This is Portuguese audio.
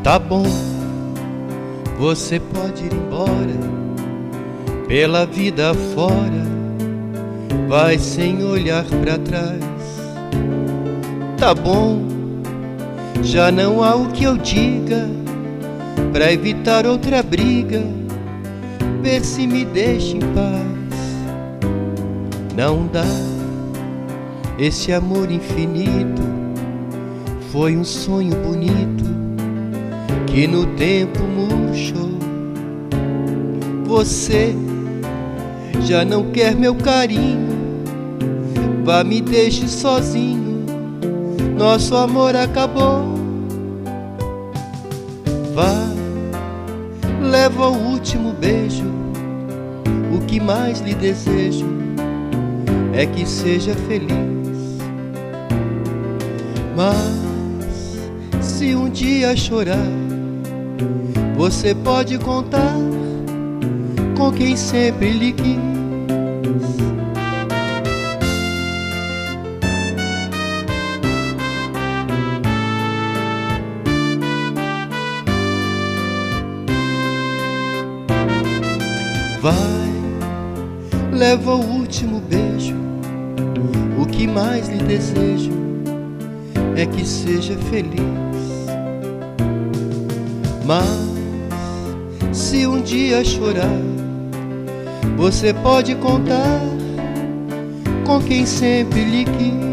Tá bom, você pode ir embora, pela vida fora, vai sem olhar pra trás. Tá bom, já não há o que eu diga, pra evitar outra briga, vê se me deixa em paz. Não dá, esse amor infinito foi um sonho bonito que no tempo murchou. Você já não quer meu carinho, vá, me deixe sozinho, nosso amor acabou. Vá, leva o último beijo, o que mais lhe desejo é que seja feliz. Mas se um dia chorar, você pode contar com quem sempre lhe quis. Vai, leva o último beijo, o que mais lhe desejo é que seja feliz. Mas se um dia chorar, você pode contar com quem sempre lhe quis.